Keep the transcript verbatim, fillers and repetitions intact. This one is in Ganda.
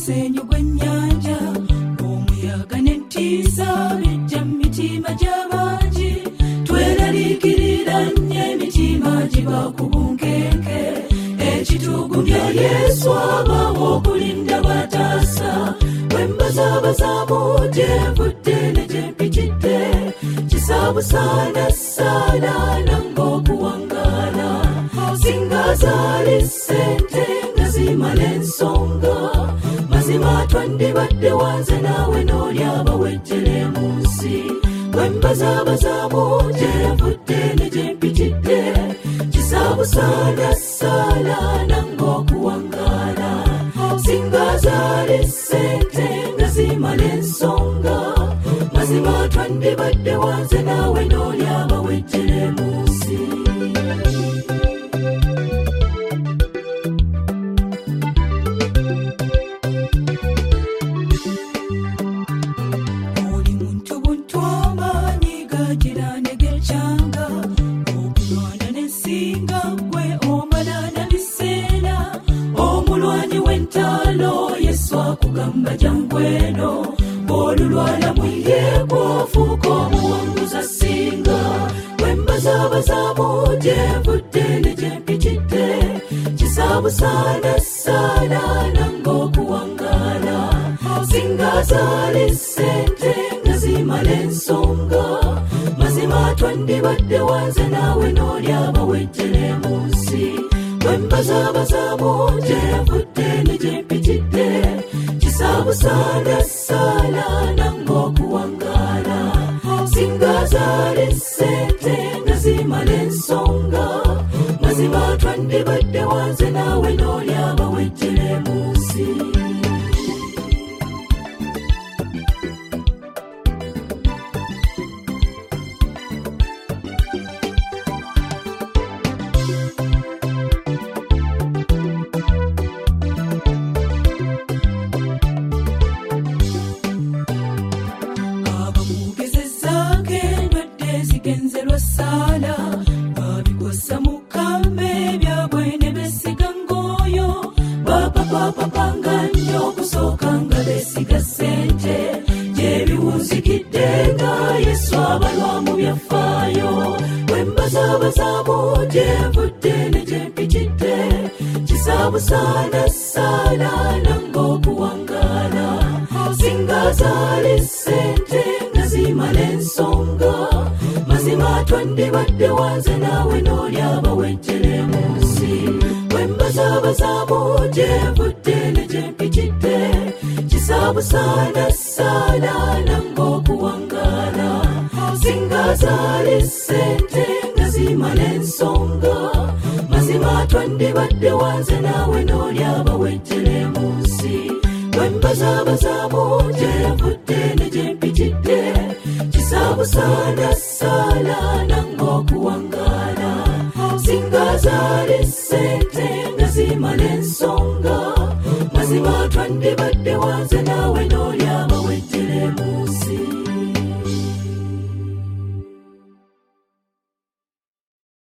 omusenyu gw'ennyanja omuyaga n'entiisa bijja mu mitima gy'abangi tweraliikirira nnyo emitima giba ku bunkenke ekitugumya Yesu abawo okulinda bataasa bwe mbazabazaamu gye nvudde ne gye mpitidde kisaabusaana saala nange okuwangaala singa zaali ssente nga zimala ensonga mazima twandibadde wanze naawe n'oli abawejjere mu nsi bwe mbazabazaamu gye nvudde ne gye mpitidde kisaabusaana saala nange okuwangaala singa zaali ssente nga zimala ensonga mazima twandibadde wanze naawe n'oli abawejjere mu nsi oli muntu buntu amaanyi gagira ne gekyanga okulwana n'ensinga gwe omalana biseera omulwanyi w'entaalo Yesu akugamba jangu eno olulwala mu ye gwofuuka omuwanguzi asinga bwe mbazabazaamu gye nvudde ne gye mpitidde kisaabusaana saala nange okuwangaala singa zaali ssente nga zimala ensonga mazima twandibadde wanze naawe n'oli abawejjere mu nsi bwe mbazabazaamu gye nvudde ne gye mpitidde kisaabusaana saala nange okuwangaala singa zaali ssente nga zimala ensonga mazima twandibadde wanze naawe n'oli abawejjere mu nsi genzerwa saala babikosa mukame byabwe ne besiga ngoyo bapapapapanga nnyo okusooka nga besiga ssente gyebiwunzikidde nga Yesu abalwa mu byafaayo bwe mbazabazaamu gye nvudde ne gye mpitidde kisaabusaana saala nange okuwangaala singa zaali ssente nga zimala ensonga mazima twandibadde wanze naawe n'oli abawejjere mu nsi bwe mbazabazaamu gye nvudde ne gye mpitidde kisaabusaana saala nange okuwangaala singa zaali ssente nga zimala ensonga mazima twandibadde wanze naawe n'oli abawejjere mu nsi bwe mbazabazaamu gye nvudde ne gye mpitidde kisaabusaana saala nange okuwangaala singa zaali ssente nga zimala ensonga mazima twandibadde wanze naawe n'oli